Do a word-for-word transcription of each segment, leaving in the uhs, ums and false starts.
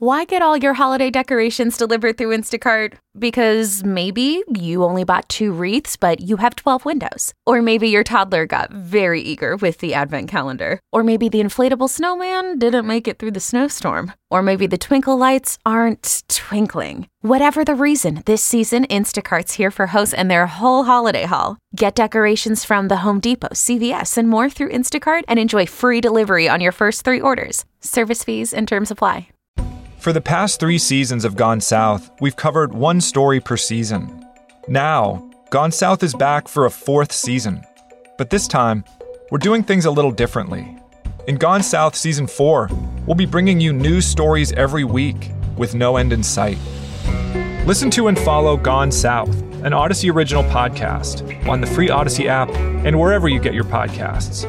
Why get all your holiday decorations delivered through Instacart? Because maybe you only bought two wreaths, but you have twelve windows. Or maybe your toddler got very eager with the advent calendar. Or maybe the inflatable snowman didn't make it through the snowstorm. Or maybe the twinkle lights aren't twinkling. Whatever the reason, this season, Instacart's here for hosts and their whole holiday haul. Get decorations from the Home Depot, C V S, and more through Instacart and enjoy free delivery on your first three orders. Service fees and terms apply. For the past three seasons of Gone South, we've covered one story per season. Now, Gone South is back for a fourth season. But this time, we're doing things a little differently. In Gone South Season four, we'll be bringing you news stories every week with no end in sight. Listen to and follow Gone South, an Odyssey original podcast, on the free Odyssey app and wherever you get your podcasts.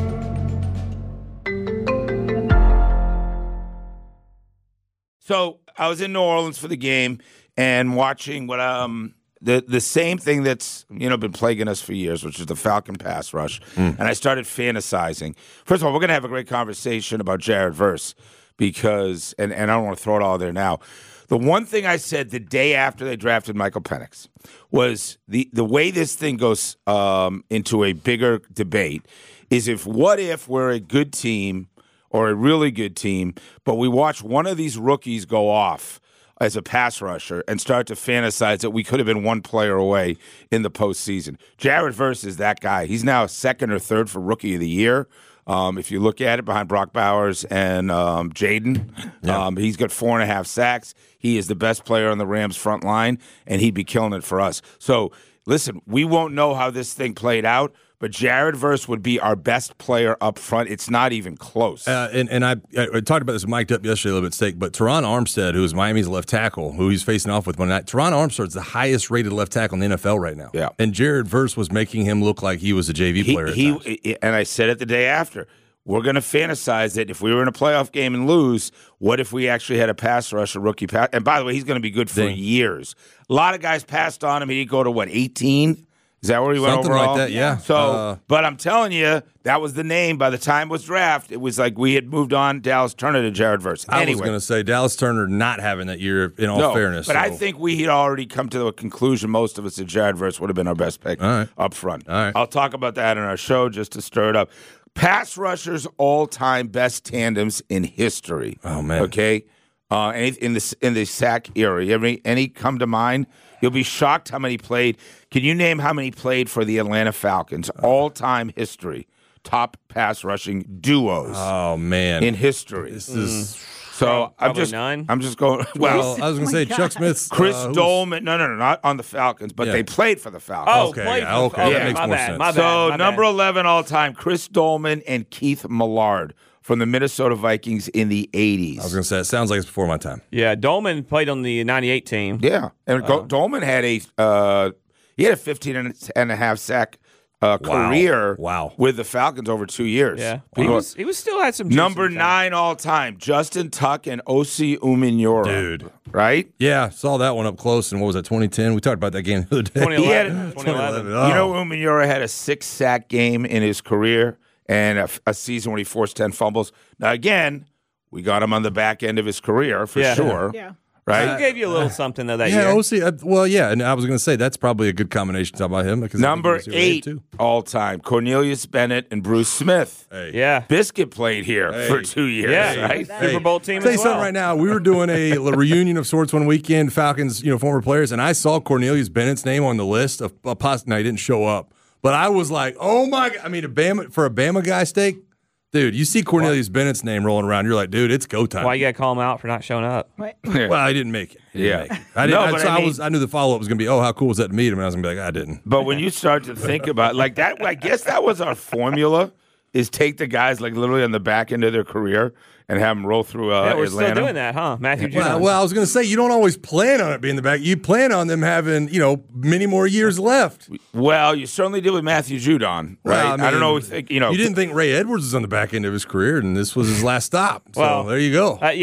So I was in New Orleans for the game and watching what um the the same thing that's you know been plaguing us for years, which is the Falcon pass rush. Mm. And I started fantasizing. First of all, we're gonna have a great conversation about Jared Verse because, and, and I don't want to throw it all there now. The one thing I said the day after they drafted Michael Penix was the the way this thing goes um, into a bigger debate is if what if we're a good team or a really good team, but we watch one of these rookies go off as a pass rusher and start to fantasize that we could have been one player away in the postseason. Jared Verse is that guy. He's now second or third for Rookie of the Year. Um, if you look at it, behind Brock Bowers and um, Jaden, yeah. um, he's got four and a half sacks. He is the best player on the Rams front line, and he'd be killing it for us. So, listen, we won't know how this thing played out, but Jared Verse would be our best player up front. It's not even close. Uh, and and I, I talked about this mic'd up yesterday a little bit steak, but Teron Armstead, who is Miami's left tackle, who he's facing off with one night, Teron Armstead's the highest rated left tackle in the N F L right now. Yeah. And Jared Verse was making him look like he was a J V player. He, he and I said it the day after. We're going to fantasize that if we were in a playoff game and lose, what if we actually had a pass rush, a rookie pass? And by the way, he's going to be good for Dang. years. A lot of guys passed on him. He didn't go to, what, eighteen? Is that where he went Something overall? like that, yeah. So, uh, but I'm telling you, that was the name. By the time it was draft, it was like we had moved on Dallas Turner to Jared Verse. I anyway, was going to say Dallas Turner not having that year, in all no, fairness. But so. I think we had already come to the conclusion, most of us, that Jared Verse would have been our best pick all right. up front. All right. I'll talk about that in our show just to stir it up. Pass rushers all-time best tandems in history. Oh man! Okay, uh, any, in the in the sack era, any any come to mind? You'll be shocked how many played. Can you name how many played for the Atlanta Falcons? All-time history, top pass rushing duos. Oh man! In history, this is. Mm. So I'm just, nine. I'm just going. Well, I was going to oh say Chuck Smith, Chris uh, Dolman. No, no, no, not on the Falcons, but Yeah. they played for the Falcons. Oh, Okay, played yeah, for the okay, Falcons. that makes my more bad, sense. My bad, So my number bad. eleven all time, Chris Dolman and Keith Millard from the Minnesota Vikings in the eighties. I was going to say it sounds like it's before my time. Yeah, Dolman played on the ninety-eight team. Yeah, and Go- Dolman had a uh, he had a fifteen and a half sack uh, Wow. career Wow. with the Falcons over two years. Yeah, he People- was, he was still had some juice number in the tank. nine all time, Justin Tuck and Osi Umenyiora. Dude. Right? Yeah, saw that one up close. And what was that? twenty ten. We talked about that game the other day. twenty He had- eleven. twenty eleven. Oh. You know, Umenyiora had a six sack game in his career and a, a season when he forced ten fumbles. Now, again, we got him on the back end of his career for Yeah. sure. Yeah. Right? He gave you a little something though that Yeah, year. O C. Uh, well, yeah, and I was going to say that's probably a good combination to talk about him because I think Number he was here eight too. all time, Cornelius Bennett and Bruce Smith. Hey. Yeah. Biscuit played here Hey. for two years, Yeah. right? Hey. Super Bowl team I'll tell you as something well. right now. We were doing a reunion of sorts one weekend, Falcons, you know, former players, and I saw Cornelius Bennett's name on the list of a poss- Now, he didn't show up, but I was like, oh my God. I mean, a Bama, for a Bama guy steak, dude, you see Cornelius Bennett's name rolling around, you're like, dude, it's go time. Why you got to call him out for not showing up? Well, I didn't make it. He didn't Yeah. make it. I didn't. No, I, but so I I, mean- was. I knew the follow up was going to be, oh, how cool was that to meet him? And I was going to be like, I didn't. But when you start to think about like that, I guess that was our formula: is take the guys like literally on the back end of their career and have them roll through uh, Yeah, we're Atlanta. still doing that, huh? Matthew Judon. Well, well, I was going to say you don't always plan on it being the back. You plan on them having, you know, many more years left. Well, you certainly did with Matthew Judon, right? Well, I, don't know. mean, If, think, you know, you didn't think Ray Edwards was on the back end of his career, and this was his last stop. So Well, there you go. Uh, yeah, but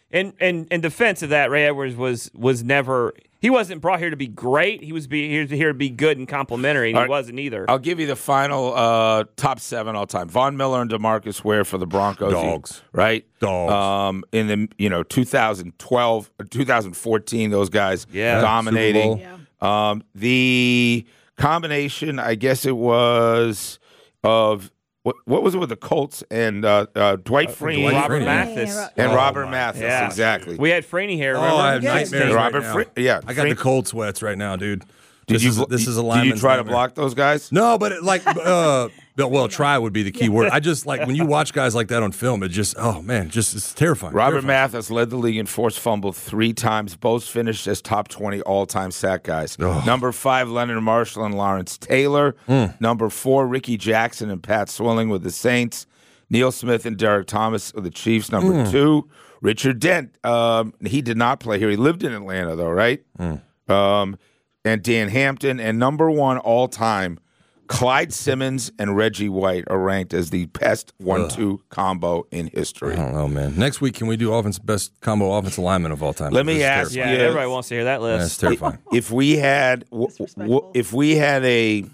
in, in, in defense of that, Ray Edwards was was never – he wasn't brought here to be great. He was be, here, to, here to be good and complimentary, and All he right. wasn't either. I'll give you the final uh, top seven all time. Von Miller and DeMarcus Ware for the Broncos. Dogs. Right? Dogs. Um, in the, you know, two thousand twelve, two thousand fourteen, those guys Yeah. dominating. Super Bowl. Um, the combination, I guess it was of what, what was it with the Colts and uh, uh, Dwight Freeney Dwight Robert Freeney. Mathis. Yeah, and Oh, Robert my Mathis. Yeah. Exactly. We had Freeney here, Oh, remember? I have Yeah. nightmares Robert right now. Fre- yeah, I got Fre- the cold sweats right now, dude. Did this you, is blo- this is a did you lineman's try to nightmare. block those guys? No, but it, like, uh, well, try would be the key word. I just like when you watch guys like that on film. It just, oh man, just it's terrifying. Robert terrifying. Mathis led the league in forced fumble three times. Both finished as top twenty all-time sack guys. Number five, Leonard Marshall and Lawrence Taylor. Mm. Number four, Ricky Jackson and Pat Swilling with the Saints. Neil Smith and Derek Thomas with the Chiefs. Number Mm. two, Richard Dent. Um, he did not play here. He lived in Atlanta, though, right? Mm. Um, and Dan Hampton. And number one all-time, Clyde Simmons and Reggie White are ranked as the best one two combo in history. I don't know, man. Next week, can we do offense best combo offensive lineman of all time? Let me This is ask Yeah, Yeah. everybody wants to hear that list. That's terrifying. If we had w- w- Disrespectful. if we had a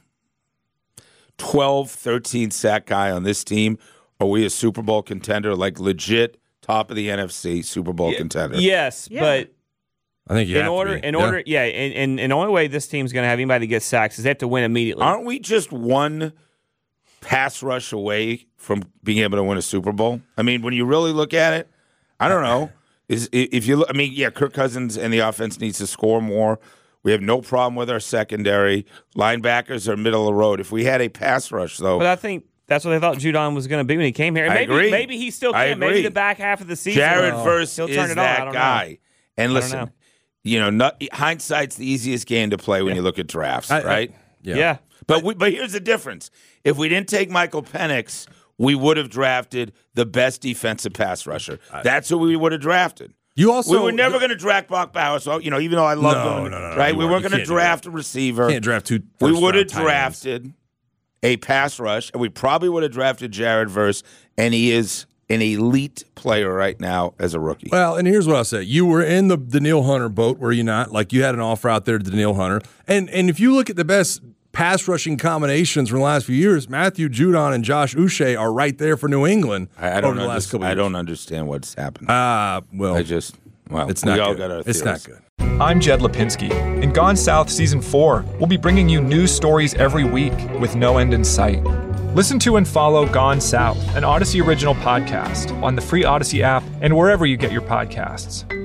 twelve, thirteen sack guy on this team, are we a Super Bowl contender, like legit top of the N F C Super Bowl contender? Yes, Yeah. but I think you in have order, to be. in Yeah. order, yeah, and, and, and the only way this team's going to have anybody get sacks is they have to win immediately. Aren't we just one pass rush away from being able to win a Super Bowl? I mean, when you really look at it, I don't know. Is if you look, I mean, yeah, Kirk Cousins and the offense needs to score more. We have no problem with our secondary. Linebackers are middle of the road. If we had a pass rush, though, But I think that's what they thought Judon was going to be when he came here. And I maybe, agree. Maybe he still I can. Maybe agree. the back half of the season. Jared he'll- Verse he'll is turn it on. I that don't know. guy. And don't listen, know. you know, not, hindsight's the easiest game to play when you look at drafts, I- I- right? Yeah. Yeah. But we, but here's the difference: if we didn't take Michael Penix, we would have drafted the best defensive pass rusher. That's who we would have drafted. You also we were never going to draft Brock Bowers. So you know, even though I love No, him, no, no, no, right? you We weren't. weren't You going to can't do draft a receiver. can't draft two. we first would have round tight ends. drafted a pass rush, and we probably would have drafted Jared Verse, and he is an elite player right now as a rookie. Well, and here's what I'll say. You were in the Daniil Hunter boat, were you not? Like, you had an offer out there to Daniil Hunter. And and if you look at the best pass rushing combinations from the last few years, Matthew Judon and Josh Uche are right there for New England I, I don't over the last underst- couple I years. don't understand what's happened. Ah, well, I just, well, it's we not all good. got our It's not theories. good. I'm Jed Lipinski. In Gone South Season four, we'll be bringing you news stories every week with no end in sight. Listen to and follow Gone South, an Odyssey original podcast, on the free Odyssey app and wherever you get your podcasts.